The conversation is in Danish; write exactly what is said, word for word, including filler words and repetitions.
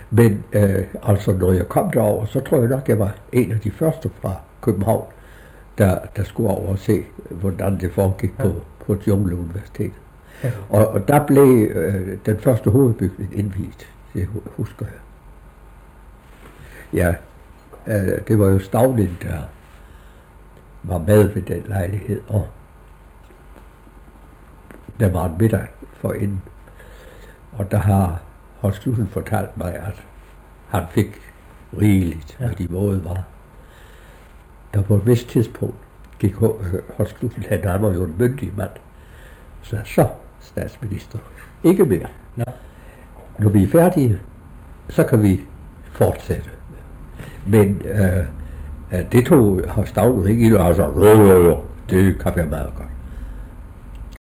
Men øh, altså, når jeg kom derover, så tror jeg nok, jeg var en af de første fra København, der, der skulle over og se, hvordan det foregik ja. på, på Jungle Universitet. Ja. Og, og der blev øh, den første hovedbygning indviet, det husker jeg. Ja, øh, det var jo Stauning, der var med ved den lejlighed, og der var en middag forinden. Og der har Holst Knudsen fortalt mig, at han fik rigeligt, hvad de måde var. Der på et vist tidspunkt gik Holst Knudsen hen, han var jo en myndig mand, så så, statsminister, ikke mere. Ja. Når vi er færdige, så kan vi fortsætte. Men øh, det tog Holst Stauning ikke i, og altså, jo, jo, jo, det kan være meget godt.